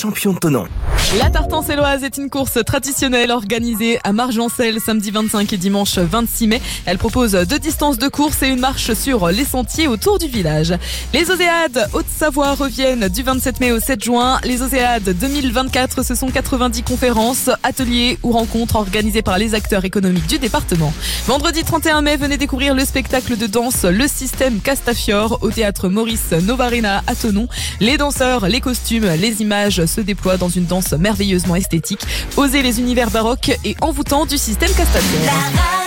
champion de Thonon. La Tartan-Séloise est une course traditionnelle organisée à Margencel samedi 25 et dimanche 26 mai. Elle propose 2 distances de course et une marche sur les sentiers autour du village. Les Oséades Haute-Savoie reviennent du 27 mai au 7 juin. Les Oséades 2024, ce sont 90 conférences, ateliers ou rencontres organisées par les acteurs économiques du département. Vendredi 31 mai, venez découvrir le spectacle de danse Le Système Castafiore au théâtre Maurice Novarina à Thonon. Les danseurs, les costumes, les images se déploient dans une danse merveilleusement esthétique. Osez les univers baroques et envoûtants du système Castafiore.